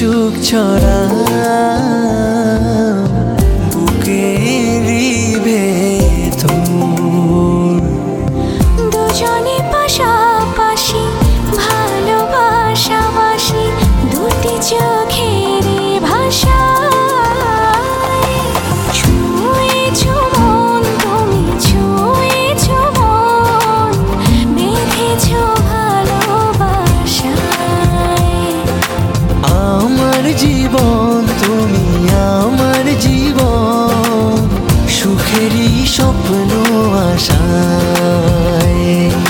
সুখ ছড়া বুকেরই ভেতর। দুজনে পাশাপাশি ভালোবাসাবাসি দুটি চোখের ভাষা। ছুঁয়েছো মন তুমি ছুঁয়েছো মন, বেঁধেছো ভালোবাসায়। আমার জীবন তুমি আমার জীবন, সুখেরই স্বপ্ন আশায়।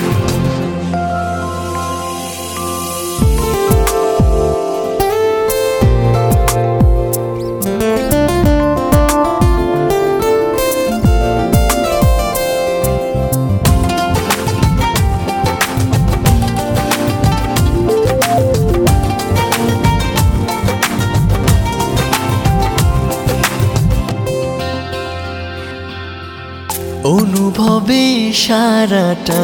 অনুভবে সারাটা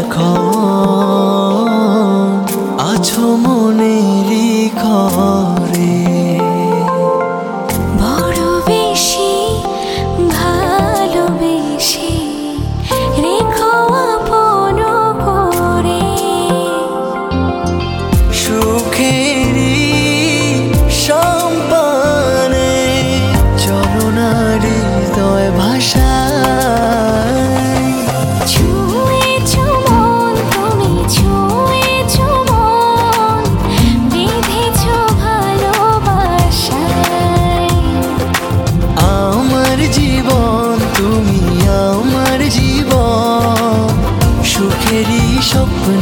ক্ষণ আছো মনেরই ঘরে। বড় বেশি ভালোবেসে রেখো আপন করে। সুখেরই সম্পানে চলো না হৃদয় ভাষা। ছুঁয়েছো মন তুমি ছুঁয়েছো মন, বেঁধেছো ভালোবাসায়। আমার জীবন তুমি আমার জীবন, সুখেরই স্বপ্ন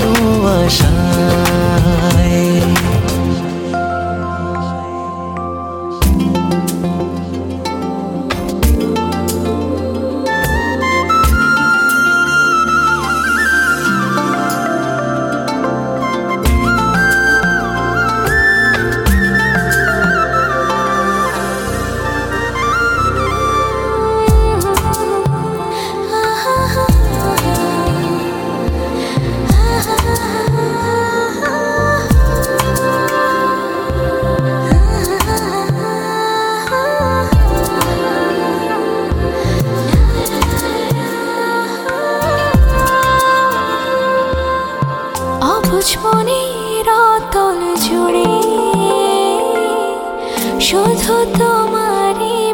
আশায়। অবুঝ মনের অতল জুড়ে শুধু তোমারই